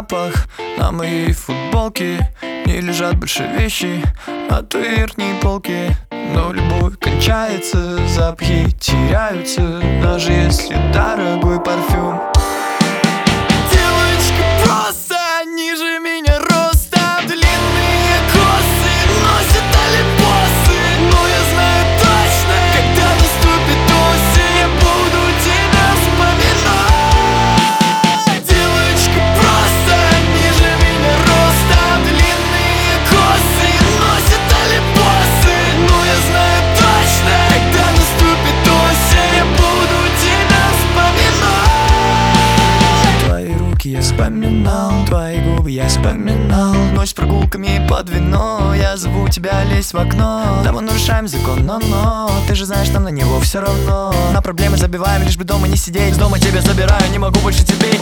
запах на моей футболке. Не лежат больше вещи на той верхней полке. Но любовь кончается, запахи теряются, даже если дорогой парфюм. Девочка просто ниже меня ростом, длинные косы, носит олимпосы. Но я знаю точно, когда наступит осень, я буду тебя вспоминать. Девочка просто ниже меня ростом, длинные косы, носит олимпосы. Но я знаю точно, когда наступит осень, я буду тебя вспоминать. Твои руки я вспоминал, твои губы я вспоминал. Ночь с прогулками под вино, я зову тебя лезть в окно. Да, мы нарушаем закон, но ты же знаешь, нам на него все равно. На проблемы забиваем, лишь бы дома не сидеть. С дома тебя забираю, не могу больше терпеть.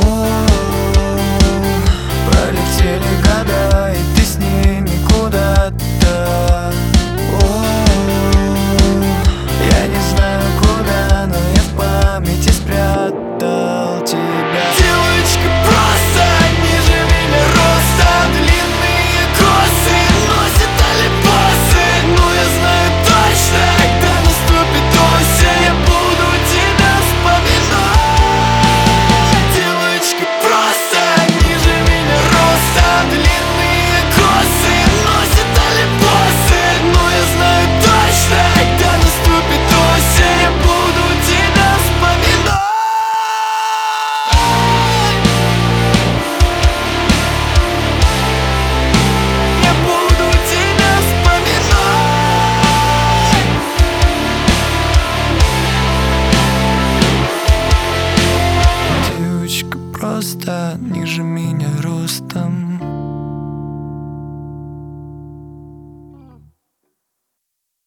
Пролетели года, и ты с ними куда-то. Я не знаю куда, но я в памяти спрятал тебя. Девочка просто ниже меня ростом, длинные косы, носит олимпосы. Но я знаю точно, когда наступит осень, я буду тебя вспоминать. Девочка просто ниже меня ростом, длинные косы, носит олимпосы. Но я знаю точно, когда наступит осень, я буду тебя вспоминать. Я буду тебя вспоминать. Девочка просто ниже меня ростом.